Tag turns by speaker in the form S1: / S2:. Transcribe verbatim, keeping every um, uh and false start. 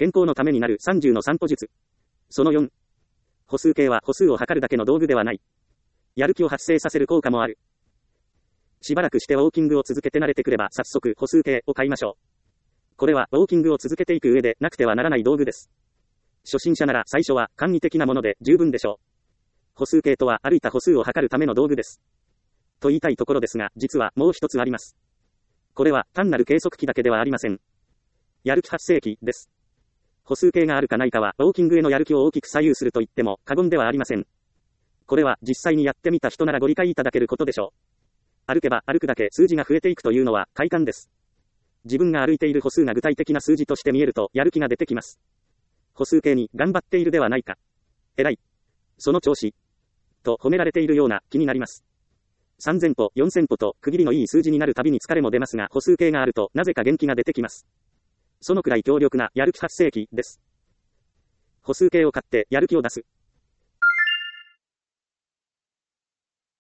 S1: 健康のためになるさんじゅうの散歩術。そのよん。歩数計は歩数を測るだけの道具ではない。やる気を発生させる効果もある。しばらくしてウォーキングを続けて慣れてくれば早速歩数計を買いましょう。これはウォーキングを続けていく上でなくてはならない道具です。初心者なら最初は簡易的なもので十分でしょう。歩数計とは歩いた歩数を測るための道具です。と言いたいところですが、実はもう一つあります。これは単なる計測器だけではありません。やる気発生器です。歩数計があるかないかはウォーキングへのやる気を大きく左右すると言っても過言ではありません。これは実際にやってみた人ならご理解いただけることでしょう。歩けば歩くだけ数字が増えていくというのは快感です。自分が歩いている歩数が具体的な数字として見えるとやる気が出てきます。歩数計に頑張っているではないか。偉い。その調子。と褒められているような気になります。さんぜんぽ、よんせんぽと区切りのいい数字になるたびに疲れも出ますが、歩数計があるとなぜか元気が出てきます。そのくらい強力なやる気発生器です。歩数計を買ってやる気を出す。